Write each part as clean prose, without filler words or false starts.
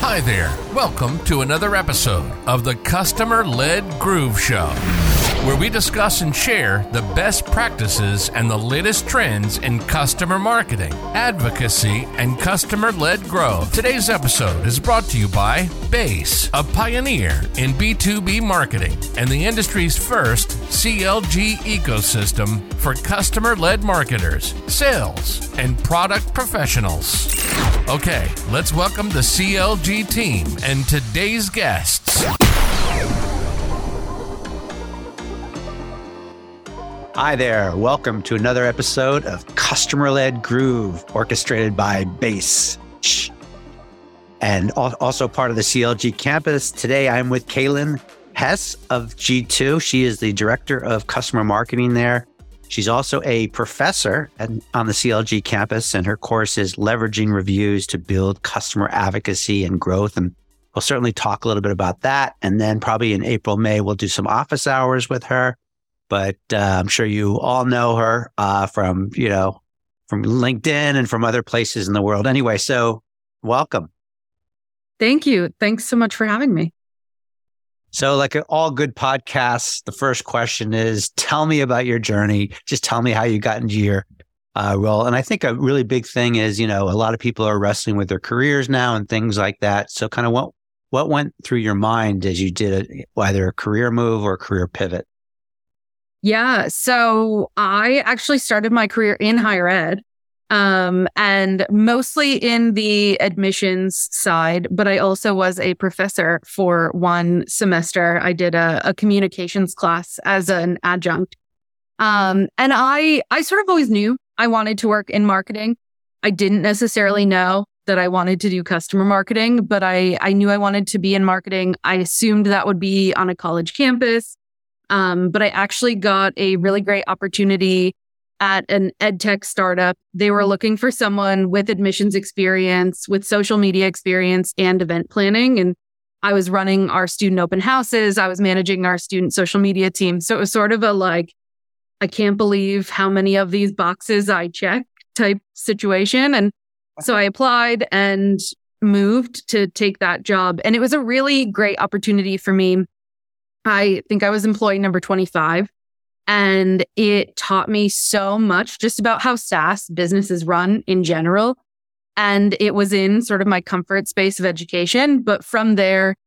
Hi there. Welcome to another episode of the Customer-Led Groove Show, where we discuss and share the best practices and the latest trends in customer marketing, advocacy, and customer-led growth. Today's episode is brought to you by Base, a pioneer in B2B marketing and the industry's first CLG ecosystem for customer-led marketers, sales, and product professionals. Okay, let's welcome the CLG team and today's guests. Hi there. Welcome to another episode of Customer-Led Groove, orchestrated by Base, and also part of the CLG campus. Today, I'm with Kaylin Hess of G2. She is the Director of Customer Marketing there. She's also a professor on the CLG campus, and her course is Leveraging Reviews to Build Customer Advocacy and Growth. And we'll certainly talk a little bit about that. And then probably in April, May, we'll do some office hours with her. But I'm sure you all know her from LinkedIn and from other places in the world. Anyway, so welcome. Thank you. Thanks so much for having me. So like all good podcasts, the first question is, tell me about your journey. Just tell me how you got into your role. And I think a really big thing is, a lot of people are wrestling with their careers now and things like that. So kind of what went through your mind as you did either a career move or a career pivot? Yeah. So I actually started my career in higher ed, and mostly in the admissions side, but I also was a professor for one semester. I did a communications class as an adjunct. And I sort of always knew I wanted to work in marketing. I didn't necessarily know that I wanted to do customer marketing, but I knew I wanted to be in marketing. I assumed that would be on a college campus. But I actually got a really great opportunity at an ed tech startup. They were looking for someone with admissions experience, with social media experience and event planning. And I was running our student open houses. I was managing our student social media team. So it was sort of I can't believe how many of these boxes I check type situation. And so I applied and moved to take that job. And it was a really great opportunity for me. I think I was employee number 25, and it taught me so much just about how SaaS businesses run in general. And it was in sort of my comfort space of education. But from there,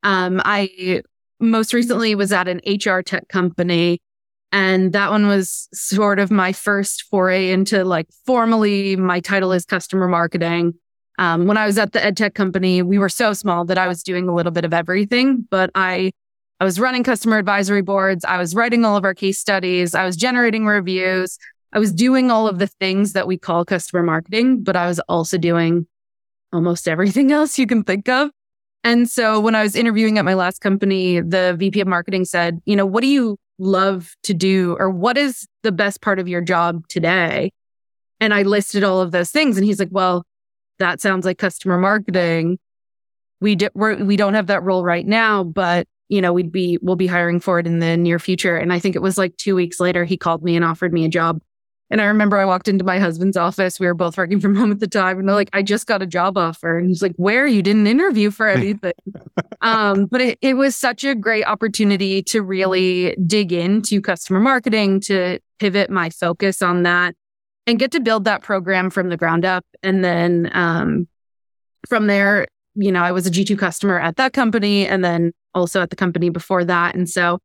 I most recently was at an HR tech company, and that one was sort of my first foray into formally my title is customer marketing. When I was at the ed tech company, we were so small that I was doing a little bit of everything, but I was running customer advisory boards. I was writing all of our case studies. I was generating reviews. I was doing all of the things that we call customer marketing, but I was also doing almost everything else you can think of. And so when I was interviewing at my last company, the VP of marketing said, what do you love to do? Or what is the best part of your job today? And I listed all of those things. And he's like, well, that sounds like customer marketing. We don't have that role right now, but we'll be hiring for it in the near future. And I think it was 2 weeks later, he called me and offered me a job. And I remember I walked into my husband's office. We were both working from home at the time. And they're like, I just got a job offer. And he's like, where? You didn't interview for anything. But it was such a great opportunity to really dig into customer marketing, to pivot my focus on that and get to build that program from the ground up. And then from there, I was a G2 customer at that company and then also at the company before that. And so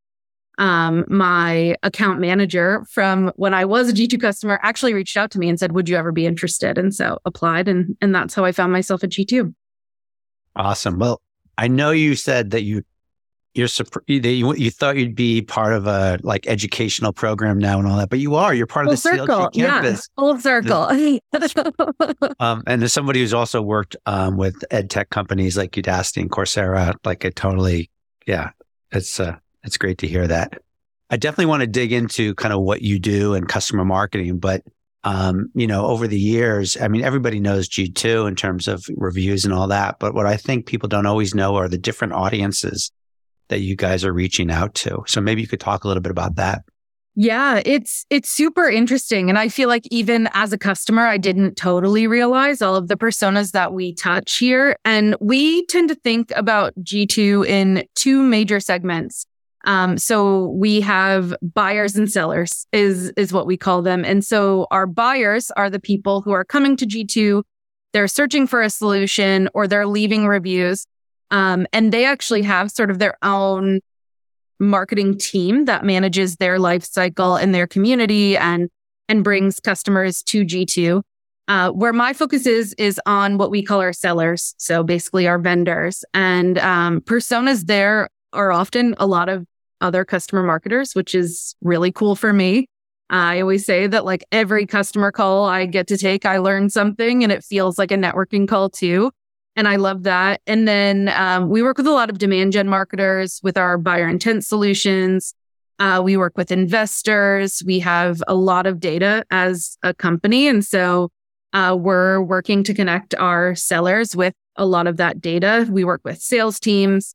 my account manager from when I was a G2 customer actually reached out to me and said, would you ever be interested? And so applied. And that's how I found myself at G2. Awesome. Well, I know you said that you thought you'd be part of a educational program now and all that, but you're part of the CLG campus. Yeah, full circle. And as somebody who's also worked with ed tech companies like Udacity and Coursera, it's great to hear that. I definitely want to dig into kind of what you do in customer marketing, but over the years, everybody knows G2 in terms of reviews and all that, but what I think people don't always know are the different audiences that you guys are reaching out to. So maybe you could talk a little bit about that. Yeah, it's super interesting. And I feel like even as a customer, I didn't totally realize all of the personas that we touch here. And we tend to think about G2 in two major segments. So we have buyers and sellers is what we call them. And so our buyers are the people who are coming to G2, they're searching for a solution or they're leaving reviews. And they actually have sort of their own marketing team that manages their life cycle and their community and brings customers to G2. Where my focus is on what we call our sellers. So basically our vendors, and personas there are often a lot of other customer marketers, which is really cool for me. I always say that like every customer call I get to take, I learn something and it feels like a networking call too. And I love that. And then we work with a lot of demand gen marketers with our buyer intent solutions. We work with investors. We have a lot of data as a company. And so we're working to connect our sellers with a lot of that data. We work with sales teams.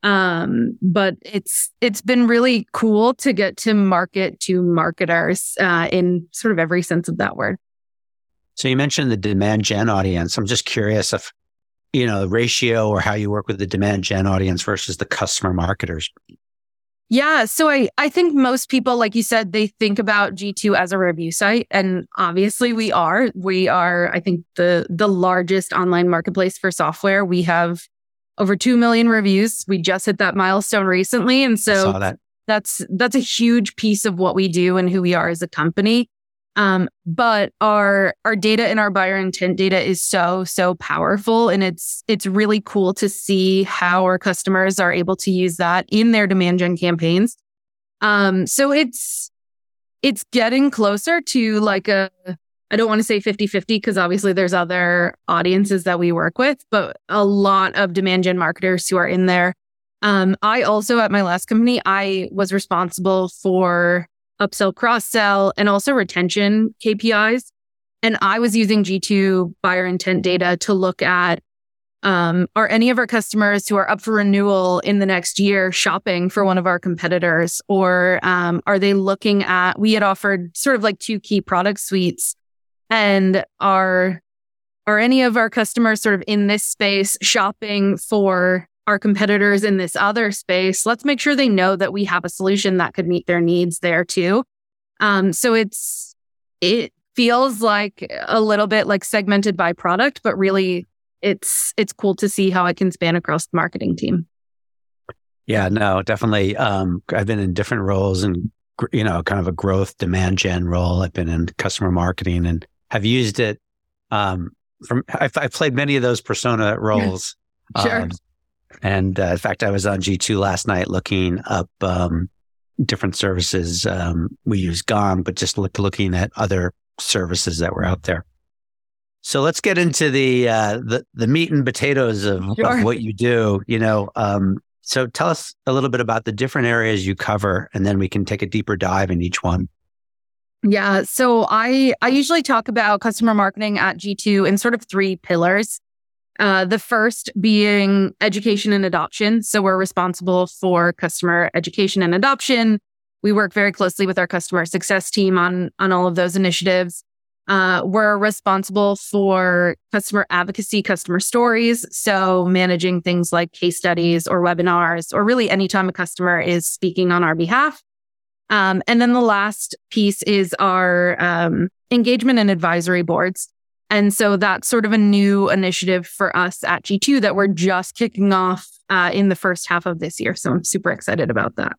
But it's been really cool to get to market to marketers in sort of every sense of that word. So you mentioned the demand gen audience. I'm just curious if, the ratio or how you work with the demand gen audience versus the customer marketers. Yeah. So I think most people, like you said, they think about G2 as a review site. And obviously we are, I think the largest online marketplace for software. We have over 2 million reviews. We just hit that milestone recently. And so I saw that. That's a huge piece of what we do and who we are as a company. But our data and our buyer intent data is so powerful. And it's really cool to see how our customers are able to use that in their demand gen campaigns. So it's getting closer to like I don't want to say 50-50 because obviously there's other audiences that we work with, but a lot of demand gen marketers who are in there. I also, at my last company, I was responsible for upsell, cross-sell, and also retention KPIs. And I was using G2 buyer intent data to look at, are any of our customers who are up for renewal in the next year shopping for one of our competitors? Or are they looking at, we had offered sort of like 2 key product suites. And are any of our customers sort of in this space shopping for our competitors in this other space? Let's make sure they know that we have a solution that could meet their needs there too. So it feels like a little bit like segmented by product, but really it's cool to see how it can span across the marketing team. Yeah, no, definitely. I've been in different roles and, kind of a growth demand gen role. I've been in customer marketing and have used it. I've played many of those persona roles. Sure. And in fact, I was on G2 last night looking up different services. We use Gong, but just looking at other services that were out there. So let's get into the meat and potatoes of what you do. So tell us a little bit about the different areas you cover, and then we can take a deeper dive in each one. Yeah. So I usually talk about customer marketing at G2 in sort of 3 pillars. The first being education and adoption. So we're responsible for customer education and adoption. We work very closely with our customer success team on all of those initiatives. We're responsible for customer advocacy, customer stories. So managing things like case studies or webinars, or really anytime a customer is speaking on our behalf. And then the last piece is our engagement and advisory boards. And so that's sort of a new initiative for us at G2 that we're just kicking off in the first half of this year. So I'm super excited about that.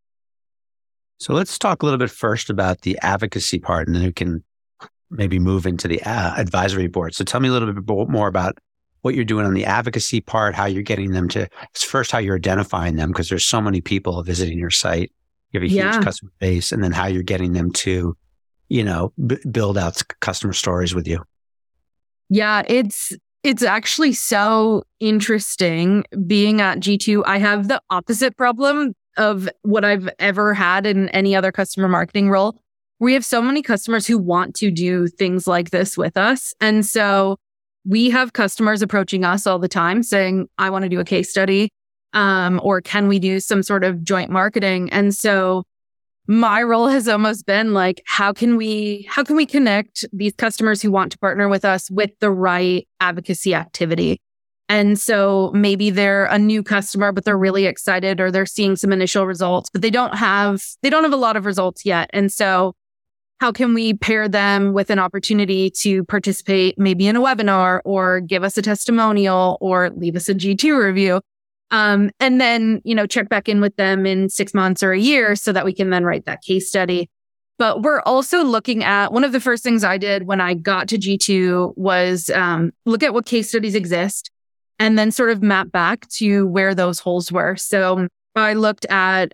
So let's talk a little bit first about the advocacy part, and then we can maybe move into the advisory board. So tell me a little bit more about what you're doing on the advocacy part, how you're getting them to, first, how you're identifying them, because there's so many people visiting your site. You have a huge customer base, and then how you're getting them to, build out customer stories with you. Yeah, it's actually so interesting being at G2. I have the opposite problem of what I've ever had in any other customer marketing role. We have so many customers who want to do things like this with us. And so we have customers approaching us all the time saying, I want to do a case study, or can we do some sort of joint marketing? And so my role has almost been like, how can we connect these customers who want to partner with us with the right advocacy activity? And so maybe they're a new customer, but they're really excited, or they're seeing some initial results, but they don't have a lot of results yet. And so how can we pair them with an opportunity to participate maybe in a webinar, or give us a testimonial, or leave us a G2 review? And then, check back in with them in 6 months or a year so that we can then write that case study. But we're also looking at, one of the first things I did when I got to G2 was look at what case studies exist and then sort of map back to where those holes were. So I looked at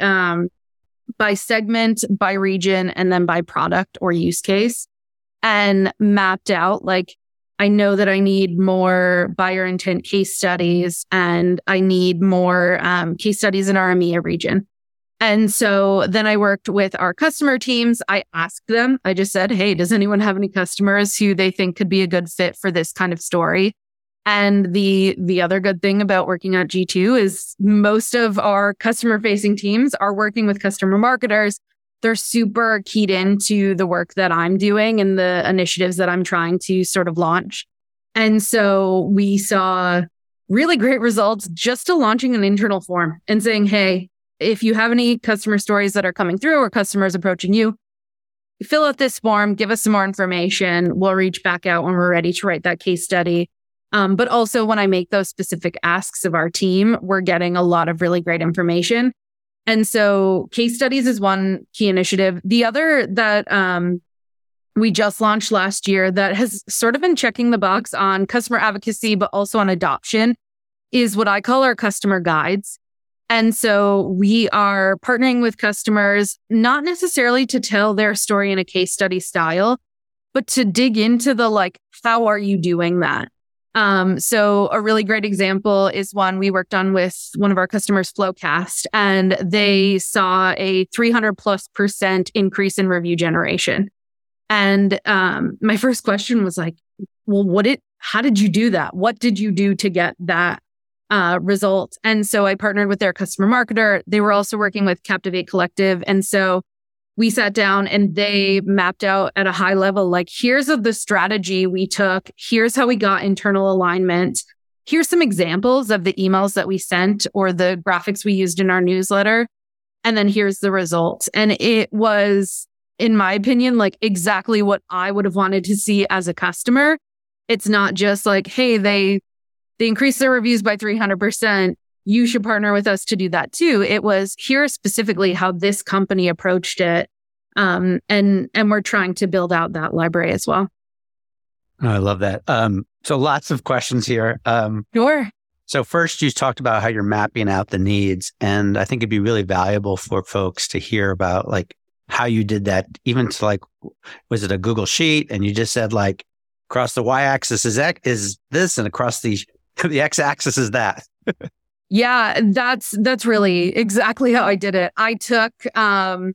by segment, by region, and then by product or use case, and mapped out, like, I know that I need more buyer intent case studies, and I need more case studies in our EMEA region. And so then I worked with our customer teams. I asked them, I just said, hey, does anyone have any customers who they think could be a good fit for this kind of story? And the other good thing about working at G2 is most of our customer facing teams are working with customer marketers. They're super keyed into the work that I'm doing and the initiatives that I'm trying to sort of launch. And so we saw really great results just to launching an internal form and saying, hey, if you have any customer stories that are coming through or customers approaching you, fill out this form, give us some more information. We'll reach back out when we're ready to write that case study. But also when I make those specific asks of our team, we're getting a lot of really great information. And so case studies is one key initiative. The other that we just launched last year that has sort of been checking the box on customer advocacy, but also on adoption, is what I call our customer guides. And so we are partnering with customers, not necessarily to tell their story in a case study style, but to dig into the, like, how are you doing that? So a really great example is one we worked on with one of our customers, Flowcast, and they saw a 300+% increase in review generation. And my first question was like, well, how did you do that? What did you do to get that result? And so I partnered with their customer marketer. They were also working with Captivate Collective. And so we sat down and they mapped out at a high level, like, here's the strategy we took. Here's how we got internal alignment. Here's some examples of the emails that we sent or the graphics we used in our newsletter. And then here's the results. And it was, in my opinion, like exactly what I would have wanted to see as a customer. It's not just like, hey, they increased their reviews by 300%. You should partner with us to do that too. It was, here's specifically how this company approached it. And we're trying to build out that library as well. Oh, I love that. So lots of questions here. Sure. So first, you talked about how you're mapping out the needs. And I think it'd be really valuable for folks to hear about, like, how you did that, even to, like, was it a Google Sheet? And you just said, like, across the Y-axis is this, and across the X-axis is that. Yeah, that's really exactly how I did it. I took, I'm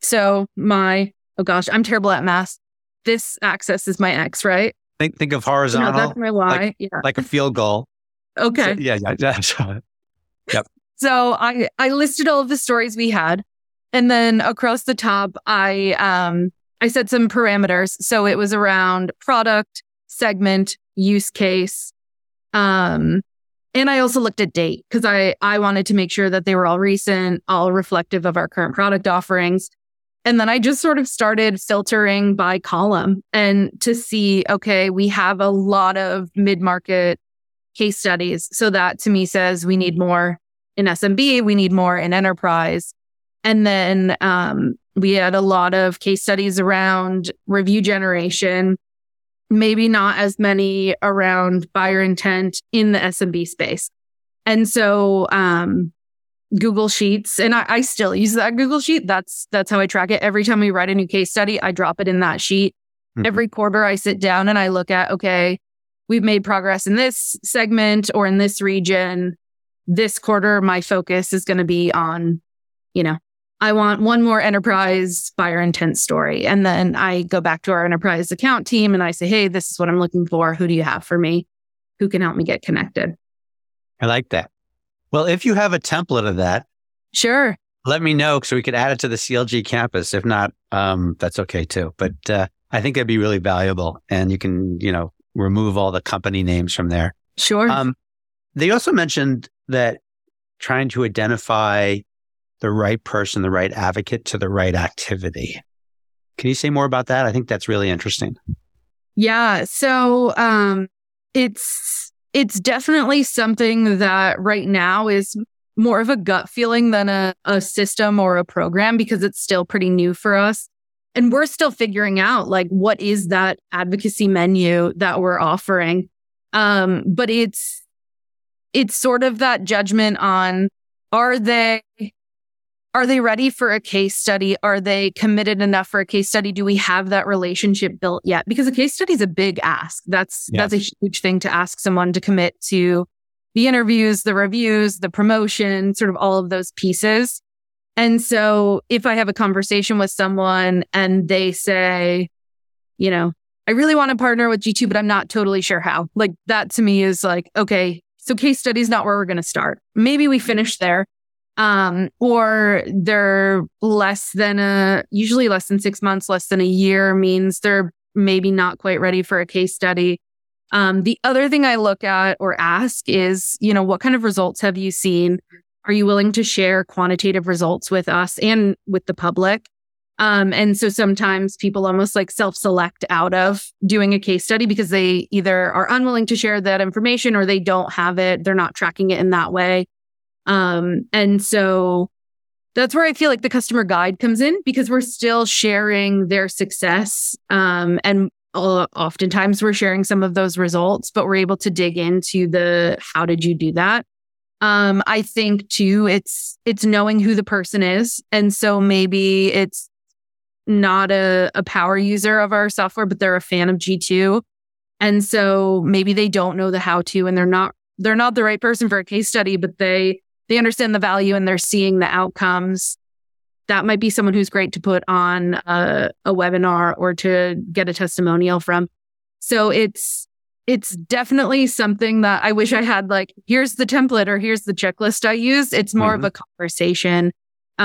terrible at math. This axis is my X, right? Think of horizontal. No, that's my Y. Like a field goal. Okay. So, yeah. Yep. So I listed all of the stories we had, and then across the top, I set some parameters. So it was around product, segment, use case, and I also looked at date because I wanted to make sure that they were all recent, all reflective of our current product offerings. And then I just sort of started filtering by column and to see, okay, we have a lot of mid-market case studies. So that to me says we need more in SMB, we need more in enterprise. And then we had a lot of case studies around review generation, maybe not as many around buyer intent in the SMB space. And so Google Sheets, and I still use that Google Sheet. That's how I track it. Every time we write a new case study, I drop it in that sheet. Mm-hmm. Every quarter I sit down and I look at, okay, we've made progress in this segment or in this region. This quarter, my focus is going to be on, I want one more enterprise buyer intent story. And then I go back to our enterprise account team and I say, hey, this is what I'm looking for. Who do you have for me? Who can help me get connected? I like that. Well, if you have a template of that, sure. let me know so we could add it to the CLG campus. If not, that's okay too. But I think it'd be really valuable, and you can, remove all the company names from there. Sure. They also mentioned that trying to identify the right person, the right advocate to the right activity. Can you say more about that? I think that's really interesting. Yeah. So it's definitely something that right now is more of a gut feeling than a system or a program, because it's still pretty new for us. And we're still figuring out like, what is that advocacy menu that we're offering? But it's sort of that judgment on, are they ready for a case study? Are they committed enough for a case study? Do we have that relationship built yet? Because a case study is a big ask. That's a huge thing to ask someone to commit to the interviews, the reviews, the promotion, sort of all of those pieces. And so if I have a conversation with someone and they say, I really want to partner with G2, but I'm not totally sure how. Like, that to me is like, okay, so case study is not where we're going to start. Maybe we finish there. Or they're usually less than 6 months, less than a year, means they're maybe not quite ready for a case study. The other thing I look at or ask is, what kind of results have you seen? Are you willing to share quantitative results with us and with the public? And so sometimes people almost like self-select out of doing a case study because they either are unwilling to share that information or they don't have it. They're not tracking it in that way. And so that's where I feel like the customer guide comes in, because we're still sharing their success. And oftentimes we're sharing some of those results, but we're able to dig into the, how did you do that? I think too, it's knowing who the person is. And so maybe it's not a power user of our software, but they're a fan of G2. And so maybe they don't know the how-to, and they're not the right person for a case study, but they understand the value and they're seeing the outcomes. That might be someone who's great to put on a webinar or to get a testimonial from. So it's definitely something that I wish I had, like, here's the template or here's the checklist I use. It's more of a conversation.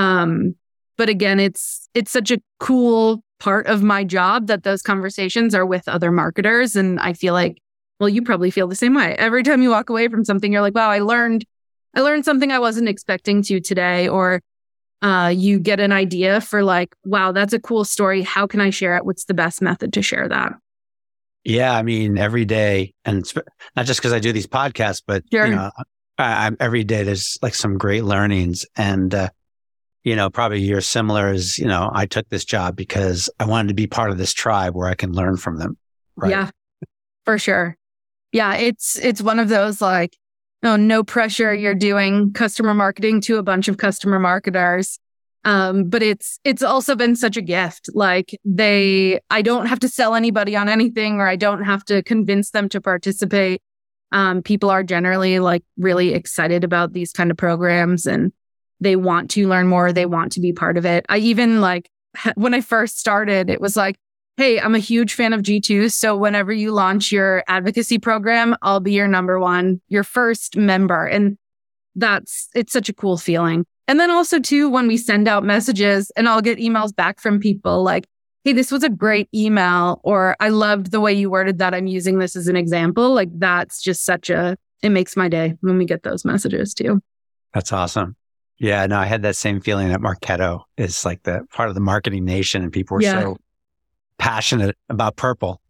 But again, it's such a cool part of my job that those conversations are with other marketers. And I feel like, well, you probably feel the same way. Every time you walk away from something, you're like, wow, I learned something I wasn't expecting to today. Or you get an idea for like, wow, that's a cool story. How can I share it? What's the best method to share that? Yeah, I mean, every day, and it's not just because I do these podcasts, but sure. Every day there's like some great learnings. And probably you're similar as, I took this job because I wanted to be part of this tribe where I can learn from them. Right? Yeah, for sure. Yeah, it's one of those like, no pressure. You're doing customer marketing to a bunch of customer marketers. But it's also been such a gift. Like I don't have to sell anybody on anything, or I don't have to convince them to participate. People are generally like really excited about these kind of programs, and they want to learn more. They want to be part of it. I even like when I first started, it was like, hey, I'm a huge fan of G2. So whenever you launch your advocacy program, I'll be your number one, your first member. And it's such a cool feeling. And then also too, when we send out messages and I'll get emails back from people like, hey, this was a great email, or I loved the way you worded that. I'm using this as an example. Like that's just it makes my day when we get those messages too. That's awesome. Yeah, no, I had that same feeling at Marketo. It's like the part of the marketing nation, and people were so passionate about purple.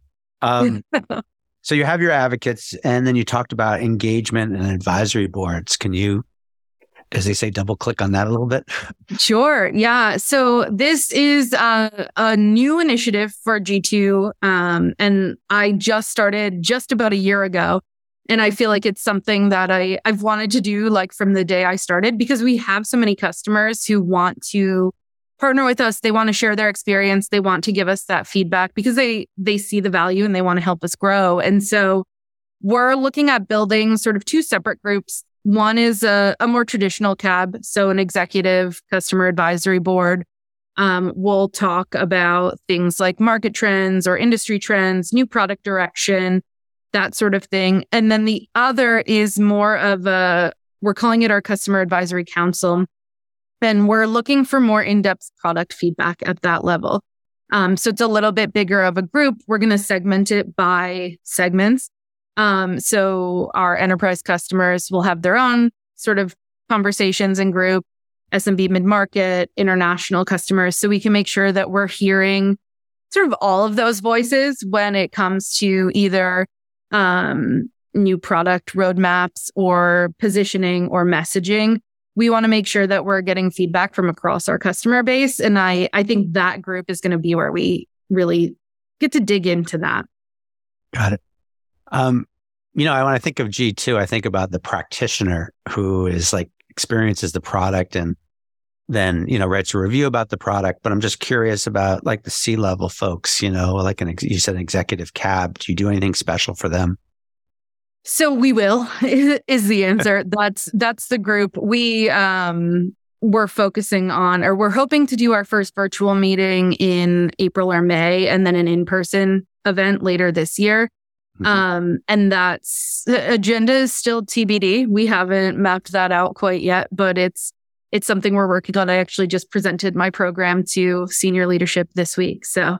So you have your advocates, and then you talked about engagement and advisory boards. Can you, as they say, double click on that a little bit? Sure. Yeah. So this is a new initiative for G2. And I just started just about a year ago. And I feel like it's something that I've wanted to do like from the day I started, because we have so many customers who want to partner with us. They want to share their experience. They want to give us that feedback because they see the value and they want to help us grow. And so we're looking at building sort of two separate groups. One is a more traditional CAB, so an executive customer advisory board. We'll talk about things like market trends or industry trends, new product direction, that sort of thing. And then the other is more of we're calling it our customer advisory council. and we're looking for more in-depth product feedback at that level. So it's a little bit bigger of a group. We're going to segment it by segments. So our enterprise customers will have their own sort of conversations in group, SMB mid-market, international customers. So we can make sure that we're hearing sort of all of those voices when it comes to either new product roadmaps or positioning or messaging. We want to make sure that we're getting feedback from across our customer base. And I think that group is going to be where we really get to dig into that. Got it. When I think of G2, I think about the practitioner who is like experiences the product and then, writes a review about the product. But I'm just curious about like the C-level folks, like you said, an executive cab. Do you do anything special for them? So we will is the answer. That's the group we're focusing on, or we're hoping to do our first virtual meeting in April or May, and then an in-person event later this year. Mm-hmm. And the agenda is still TBD. We haven't mapped that out quite yet, but it's something we're working on. I actually just presented my program to senior leadership this week. So,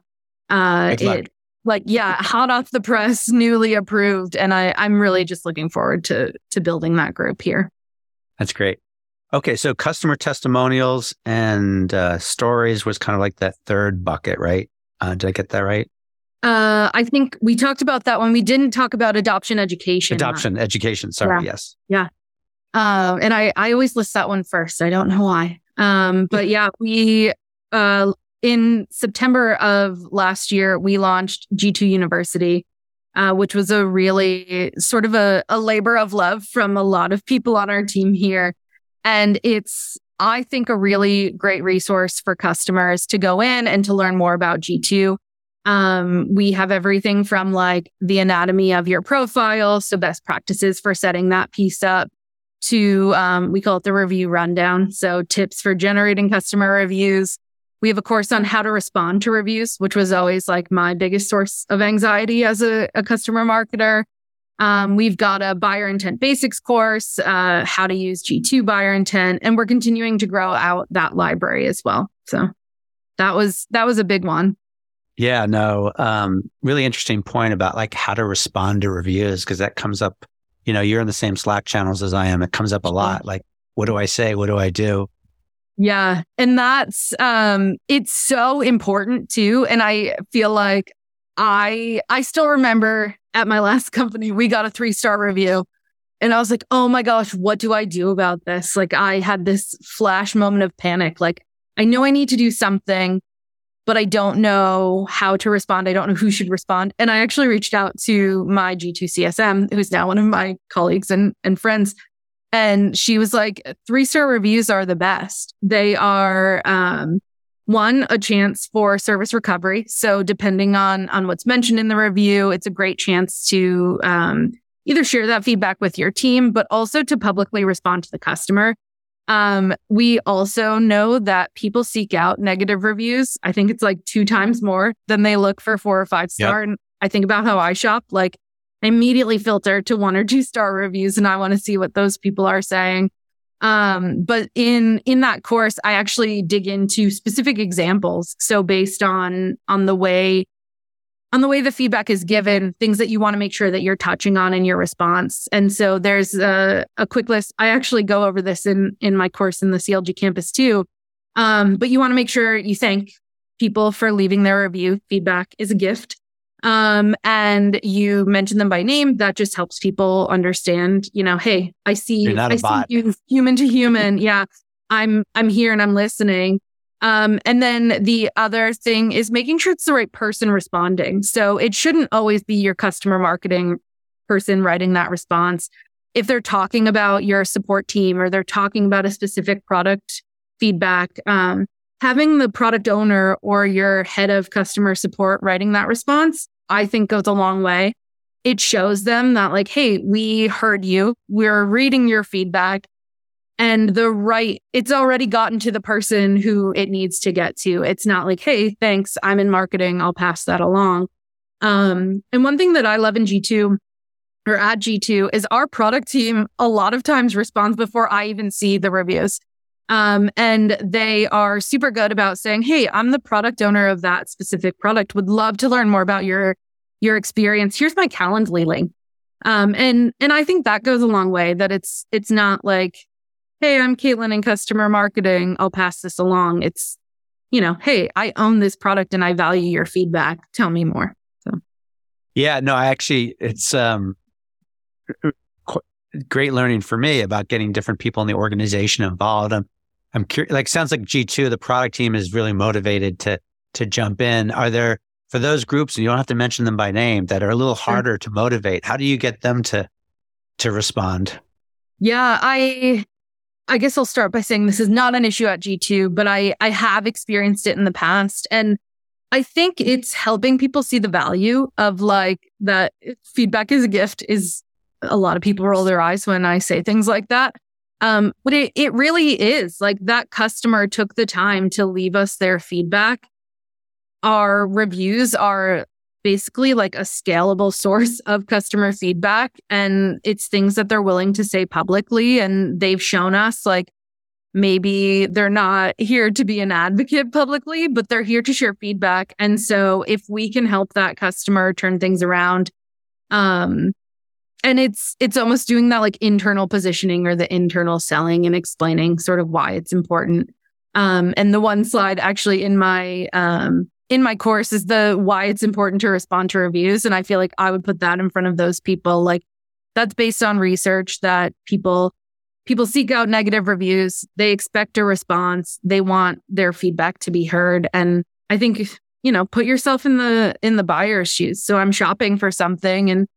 hot off the press, newly approved. And I'm really just looking forward to building that group here. That's great. Okay. So customer testimonials and stories was kind of like that third bucket, right? Did I get that right? I think we talked about that when we didn't talk about adoption education. Sorry. Yeah. Yes. Yeah. And I always list that one first. I don't know why. But yeah, we, in September of last year, we launched G2 University, which was a really sort of a labor of love from a lot of people on our team here. And it's, I think, a really great resource for customers to go in and to learn more about G2. We have everything from like the anatomy of your profile, so best practices for setting that piece up, to we call it the review rundown. So tips for generating customer reviews. We have a course on how to respond to reviews, which was always like my biggest source of anxiety as a customer marketer. We've got a buyer intent basics course, how to use G2 buyer intent, and we're continuing to grow out that library as well. So that was a big one. Yeah, no, really interesting point about like how to respond to reviews, because that comes up, you're in the same Slack channels as I am. It comes up a lot. Like, what do I say? What do I do? Yeah. And that's, it's so important too. And I feel like I still remember at my last company, we got a 3-star review and I was like, oh my gosh, what do I do about this? Like I had this flash moment of panic. Like I know I need to do something, but I don't know how to respond. I don't know who should respond. And I actually reached out to my G2 CSM, who's now one of my colleagues and friends. And she was like, 3-star reviews are the best. They are, one, a chance for service recovery. So depending on what's mentioned in the review, it's a great chance to either share that feedback with your team, but also to publicly respond to the customer. We also know that people seek out negative reviews. I think it's like 2 times more than they look for 4 or 5-star. Yep. And I think about how I shop, like I immediately filter to 1 or 2-star reviews and I want to see what those people are saying. But in that course, I actually dig into specific examples. So based on the way the feedback is given, things that you want to make sure that you're touching on in your response. And so there's a quick list. I actually go over this in my course in the CLG campus too. But you want to make sure you thank people for leaving their review. Feedback is a gift. And you mention them by name. That just helps people understand, hey, I see you human to human. Yeah, I'm here and I'm listening. And then the other thing is making sure it's the right person responding. So it shouldn't always be your customer marketing person writing that response. If they're talking about your support team or they're talking about a specific product feedback, having the product owner or your head of customer support writing that response, I think goes a long way. It shows them that like, hey, we heard you. We're reading your feedback. And it's already gotten to the person who it needs to get to. It's not like, hey, thanks, I'm in marketing, I'll pass that along. And one thing that I love in G2 or at G2 is our product team a lot of times responds before I even see the reviews. And they are super good about saying, hey, I'm the product owner of that specific product. Would love to learn more about your experience. Here's my Calendly link. And I think that goes a long way, that it's not like, hey, I'm Caitlin in customer marketing, I'll pass this along. It's, hey, I own this product and I value your feedback. Tell me more. So. Yeah, no, it's great learning for me about getting different people in the organization involved. I'm curious, like, sounds like G2, the product team, is really motivated to jump in. Are there, for those groups, and you don't have to mention them by name, that are a little harder to motivate, how do you get them to respond? Yeah, I guess I'll start by saying this is not an issue at G2, but I have experienced it in the past. And I think it's helping people see the value of like that feedback is a gift. Is a lot of people roll their eyes when I say things like that. But it really is like that customer took the time to leave us their feedback. Our reviews are basically like a scalable source of customer feedback, and it's things that they're willing to say publicly. And they've shown us like maybe they're not here to be an advocate publicly, but they're here to share feedback. And so if we can help that customer turn things around, and it's almost doing that like internal positioning or the internal selling and explaining sort of why it's important. And the one slide actually in my course is the why it's important to respond to reviews. And I feel like I would put that in front of those people. Like that's based on research that people seek out negative reviews. They expect a response. They want their feedback to be heard. And I think, put yourself in the buyer's shoes. So I'm shopping for something and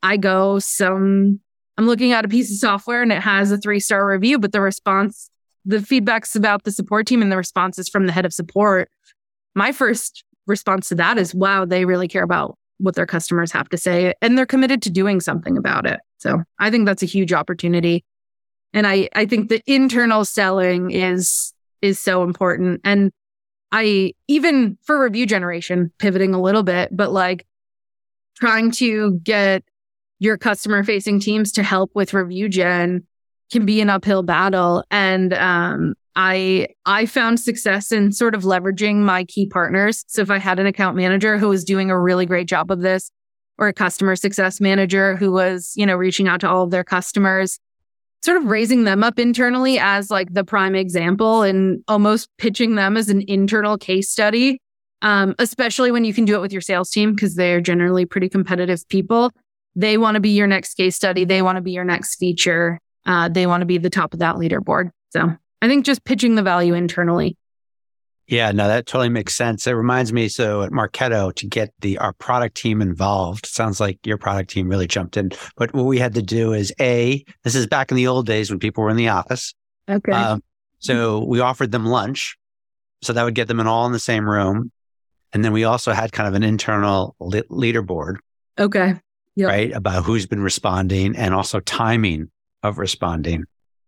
I'm looking at a piece of software and it has a 3-star review, but the feedback's about the support team and the response is from the head of support. My first response to that is, wow, they really care about what their customers have to say and they're committed to doing something about it. So I think that's a huge opportunity. And I think the internal selling is so important. And even for review generation, pivoting a little bit, but like trying to get your customer facing teams to help with review gen can be an uphill battle. And I found success in sort of leveraging my key partners. So if I had an account manager who was doing a really great job of this, or a customer success manager who was, reaching out to all of their customers, sort of raising them up internally as like the prime example and almost pitching them as an internal case study, especially when you can do it with your sales team because they're generally pretty competitive people. They want to be your next case study. They want to be your next feature. They want to be the top of that leaderboard. So I think just pitching the value internally. Yeah, no, that totally makes sense. It reminds me, so at Marketo, to get our product team involved, sounds like your product team really jumped in. But what we had to do is this is back in the old days when people were in the office. Okay. So we offered them lunch. So that would get them all in the same room. And then we also had kind of an internal leaderboard. Okay. Yep. Right? About who's been responding and also timing of responding.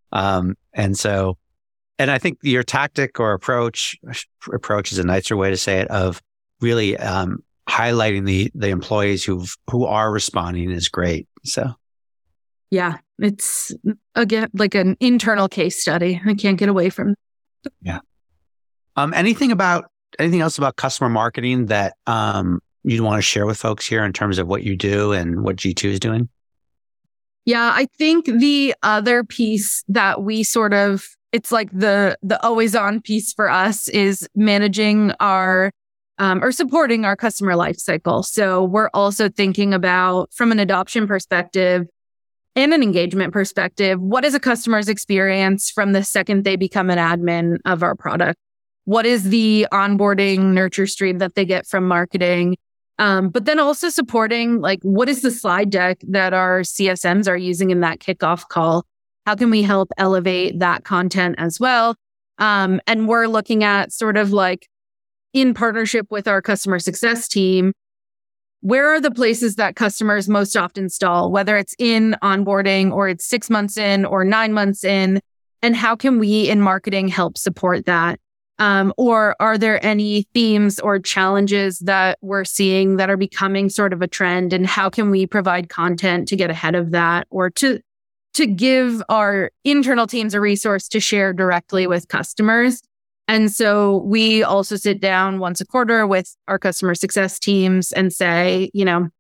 And I think your tactic or approach is a nicer way to say it, of really highlighting the employees who are responding is great. So, yeah, it's again like an internal case study. I can't get away from. Yeah. Anything else about customer marketing that you'd want to share with folks here in terms of what you do and what G2 is doing? Yeah, I think the other piece that we sort of, it's like the always on piece for us is managing our or supporting our customer life cycle. So we're also thinking about, from an adoption perspective and an engagement perspective, what is a customer's experience from the second they become an admin of our product? What is the onboarding nurture stream that they get from marketing? But then also supporting, like, what is the slide deck that our CSMs are using in that kickoff call? How can we help elevate that content as well? And we're looking at sort of like, in partnership with our customer success team, where are the places that customers most often stall, whether it's in onboarding or it's 6 months in or 9 months in, and how can we in marketing help support that? Or are there any themes or challenges that we're seeing that are becoming sort of a trend, and how can we provide content to get ahead of that or to to give our internal teams a resource to share directly with customers. And so we also sit down once a quarter with our customer success teams and say,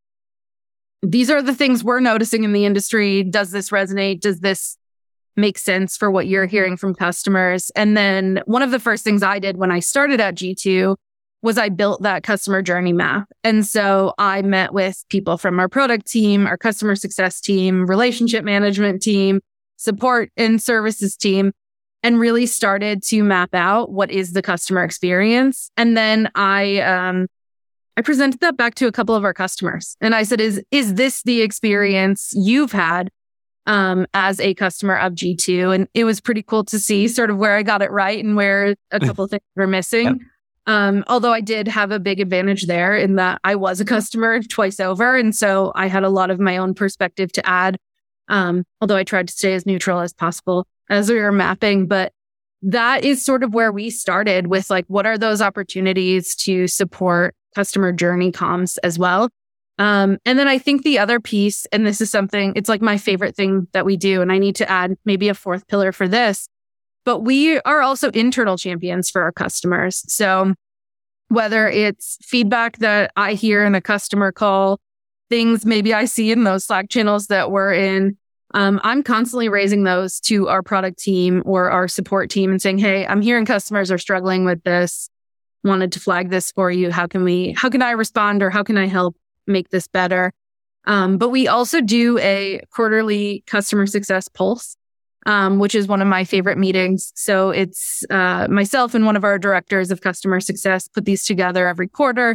these are the things we're noticing in the industry. Does this resonate? Does this make sense for what you're hearing from customers? And then one of the first things I did when I started at G2 was I built that customer journey map. And so I met with people from our product team, our customer success team, relationship management team, support and services team, and really started to map out what is the customer experience. And then I presented that back to a couple of our customers. And I said, is this the experience you've had as a customer of G2? And it was pretty cool to see sort of where I got it right and where a couple of things were missing. Yep. Although I did have a big advantage there in that I was a customer twice over. And so I had a lot of my own perspective to add, although I tried to stay as neutral as possible as we were mapping. But that is sort of where we started with what are those opportunities to support customer journey comms as well. And then I think the other piece, and this is something, it's my favorite thing that we do, and I need to add maybe a fourth pillar for this, but we are also internal champions for our customers. So whether it's feedback that I hear in a customer call, things maybe I see in those Slack channels that we're in, I'm constantly raising those to our product team or our support team and saying, hey, I'm hearing customers are struggling with this. Wanted to flag this for you. How can I respond, or how can I help make this better? But we also do a quarterly customer success pulse, which is one of my favorite meetings. So it's myself and one of our directors of customer success put these together every quarter.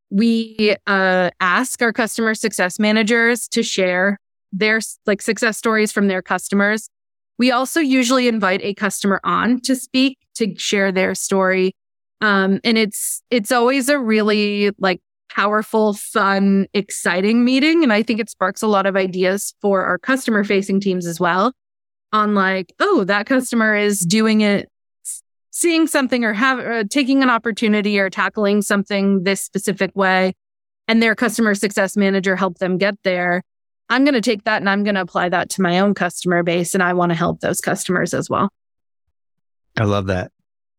We ask our customer success managers to share their success stories from their customers. We also usually invite a customer on to speak, to share their story. And it's always a really powerful, fun, exciting meeting. And I think it sparks a lot of ideas for our customer facing teams as well on that customer is doing it, seeing something or taking an opportunity or tackling something this specific way, and their customer success manager helped them get there. I'm going to take that and I'm going to apply that to my own customer base. And I want to help those customers as well. I love that.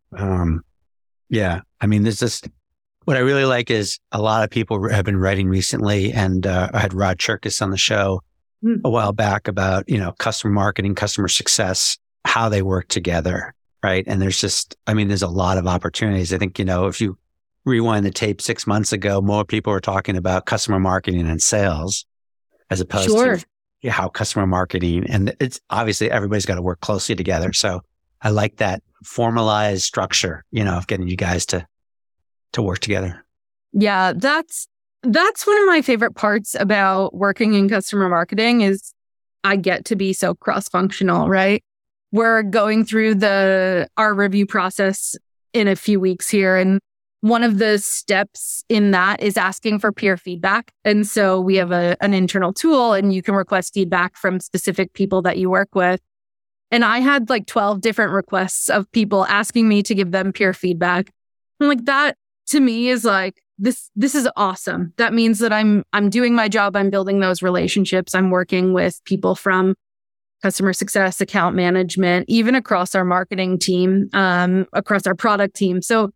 Yeah. I mean, what I really like is a lot of people have been writing recently, and I had Rod Cherkis on the show a while back about, customer marketing, customer success, how they work together. Right. And there's a lot of opportunities. I think, if you rewind the tape 6 months ago, more people were talking about customer marketing and sales as opposed to how customer marketing, and it's obviously everybody's got to work closely together. So I like that formalized structure, of getting you guys to work together. Yeah, that's one of my favorite parts about working in customer marketing is I get to be so cross-functional, right? We're going through our review process in a few weeks here. And one of the steps in that is asking for peer feedback. And so we have an internal tool, and you can request feedback from specific people that you work with. And I had 12 different requests of people asking me to give them peer feedback. And that to me is this is awesome. That means that I'm doing my job. I'm building those relationships. I'm working with people from customer success, account management, even across our marketing team, across our product team. So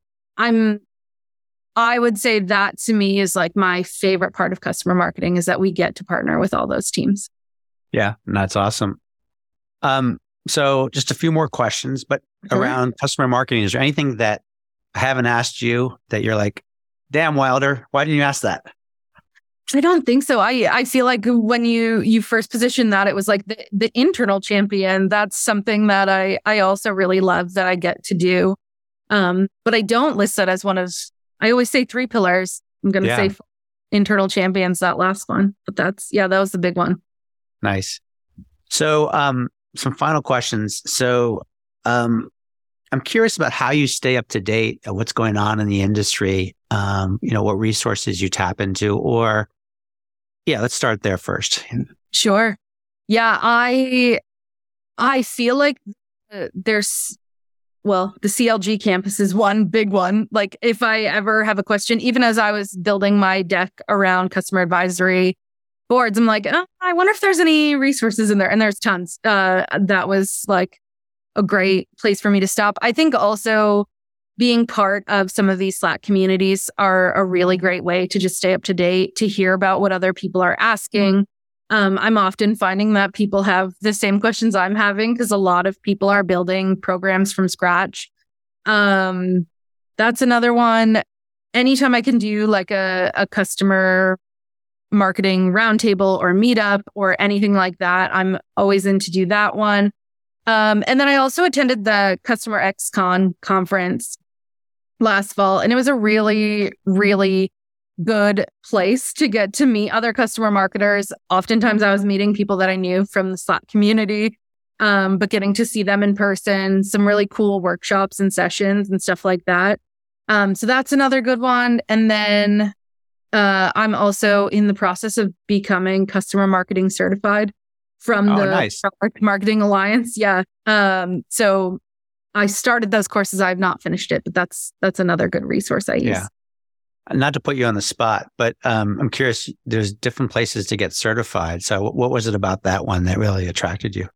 I would say that to me is my favorite part of customer marketing is that we get to partner with all those teams. Yeah, that's awesome. So just a few more questions, but around customer marketing, is there anything that I haven't asked you that you're damn, Wilder, why didn't you ask that? I don't think so. I feel like when you first positioned that, it was the internal champion. That's something that I also really love that I get to do. But I don't list that as one of, I always say 3 pillars. I'm going to say internal champions, that last one. But that was the big one. Nice. So some final questions. So I'm curious about how you stay up to date at what's going on in the industry, what resources you tap into, or let's start there first. Sure. Yeah, I feel like there's, the CLG campus is one big one. If I ever have a question, even as I was building my deck around customer advisory, boards. I'm like, oh, I wonder if there's any resources in there. And there's tons. That was like a great place for me to stop. I think also being part of some of these Slack communities are a really great way to just stay up to date, to hear about what other people are asking. I'm often finding that people have the same questions I'm having because a lot of people are building programs from scratch. That's another one. Anytime I can do like a customer marketing roundtable or meetup or anything like that, I'm always in to do that one. And then I also attended the Customer XCon conference last fall, and it was a really, really good place to get to meet other customer marketers. Oftentimes I was meeting people that I knew from the Slack community, but getting to see them in person, some really cool workshops and sessions and stuff like that. So that's another good one. And then I'm also in the process of becoming customer marketing certified from the nice. Product Marketing Alliance. Yeah. So I started those courses. I have not finished it, but that's another good resource I use. Yeah. Not to put you on the spot, but I'm curious, there's different places to get certified. So what was it about that one that really attracted you?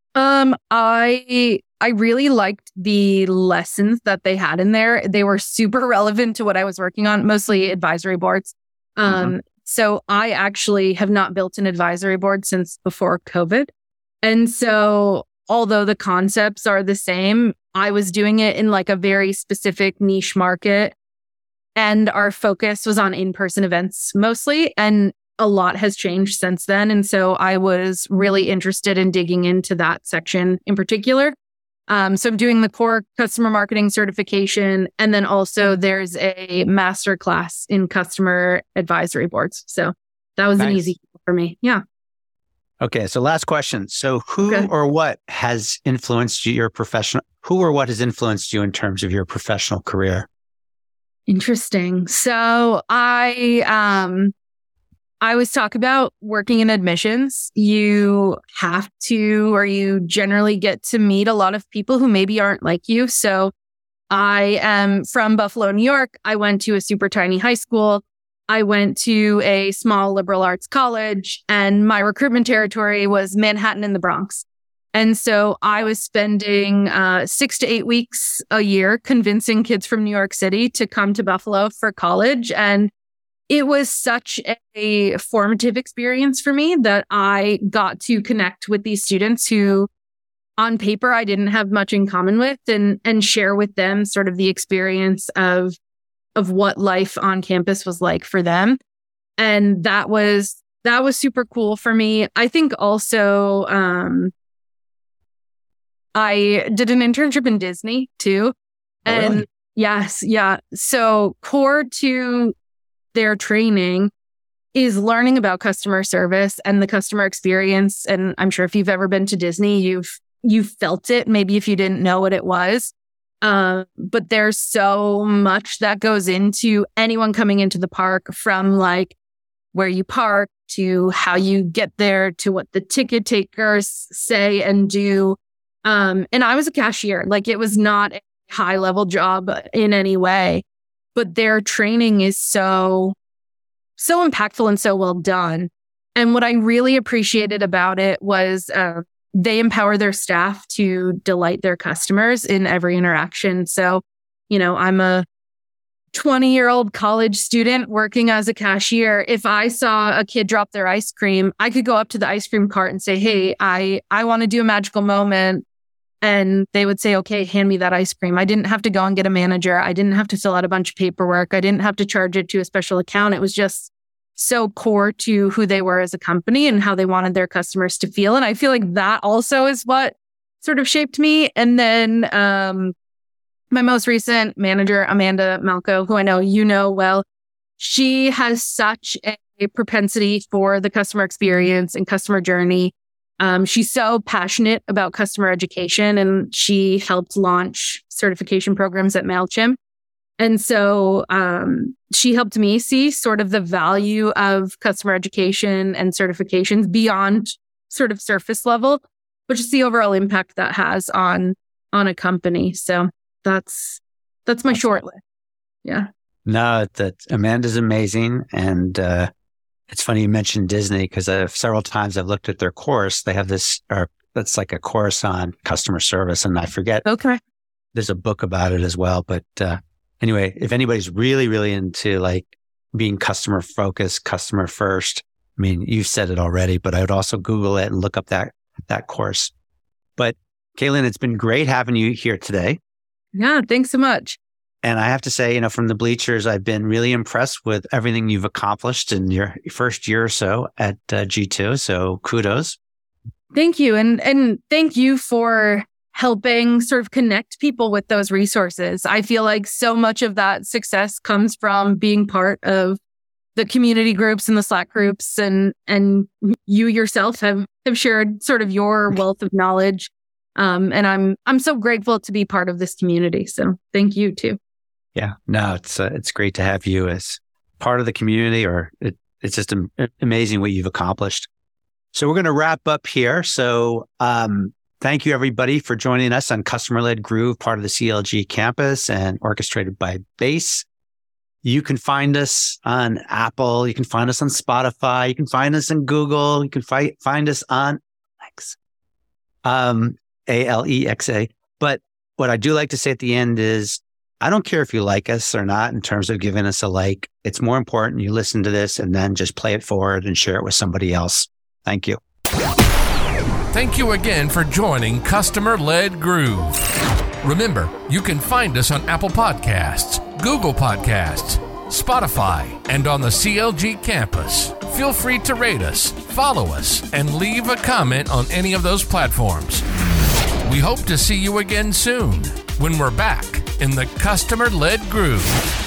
I really liked the lessons that they had in there. They were super relevant to what I was working on, mostly advisory boards. So I actually have not built an advisory board since before COVID. And so although the concepts are the same, I was doing it in like a very specific niche market. And our focus was on in-person events mostly. And a lot has changed since then. And so I was really interested in digging into that section in particular. So I'm doing the core customer marketing certification. And then also there's a master class in customer advisory boards. So that was an easy for me. Yeah. Okay. So last question. So who or what has influenced you, who or what has influenced you in terms of your professional career? Interesting. So I always talk about working in admissions. You have to, or you generally get to meet a lot of people who maybe aren't like you. So I am from Buffalo, New York. I went to a super tiny high school. I went to a small liberal arts college, and my recruitment territory was Manhattan and the Bronx. And so I was spending 6 to 8 weeks a year convincing kids from New York City to come to Buffalo for college. And it was such a formative experience for me that I got to connect with these students who on paper I didn't have much in common with, and share with them sort of the experience of what life on campus was like for them. And that was super cool for me. I think also I did an internship in Disney too. And really? Yes. Yeah. So core to their training is learning about customer service and the customer experience. And I'm sure if you've ever been to Disney, you've felt it. Maybe if you didn't know what it was. But there's so much that goes into anyone coming into the park, from like where you park to how you get there to what the ticket takers say and do. And I was a cashier. Like, it was not a high level job in any way, but their training is so impactful and so well done. And what I really appreciated about it was, they empower their staff to delight their customers in every interaction. So, I'm a 20-year-old college student working as a cashier. If I saw a kid drop their ice cream, I could go up to the ice cream cart and say, hey, I want to do a magical moment. And they would say, okay, hand me that ice cream. I didn't have to go and get a manager. I didn't have to fill out a bunch of paperwork. I didn't have to charge it to a special account. It was just so core to who they were as a company and how they wanted their customers to feel. And I feel like that also is what sort of shaped me. And then my most recent manager, Amanda Malco, who I know you know well, she has such a propensity for the customer experience and customer journey. She's so passionate about customer education, and she helped launch certification programs at MailChimp. And so she helped me see sort of the value of customer education and certifications beyond sort of surface level, but just the overall impact that has on a company. So that's my short list. Yeah. No, that Amanda's amazing. And It's funny you mentioned Disney because several times I've looked at their course. They have this, that's like a course on customer service, and I forget. Okay. There's a book about it as well. But anyway, if anybody's really, really into like being customer focused, customer first, I mean, you've said it already, but I would also Google it and look up that course. But Kaylin, it's been great having you here today. Yeah, thanks so much. And I have to say, from the bleachers, I've been really impressed with everything you've accomplished in your first year or so at G2. So kudos. Thank you. And thank you for helping sort of connect people with those resources. I feel like so much of that success comes from being part of the community groups and the Slack groups. And you yourself have shared sort of your wealth of knowledge. And I'm so grateful to be part of this community. So thank you too. Yeah, no, it's great to have you as part of the community, it's just amazing what you've accomplished. So we're going to wrap up here. So thank you everybody for joining us on Customer-Led Groove, part of the CLG campus and orchestrated by BASE. You can find us on Apple. You can find us on Spotify. You can find us on Google. You can find us on Alexa. But what I do like to say at the end is, I don't care if you like us or not in terms of giving us a like. It's more important you listen to this and then just play it forward and share it with somebody else. Thank you. Thank you again for joining Customer-Led Groove. Remember, you can find us on Apple Podcasts, Google Podcasts, Spotify, and on the CLG campus. Feel free to rate us, follow us, and leave a comment on any of those platforms. We hope to see you again soon when we're back in the Customer-Led Groove.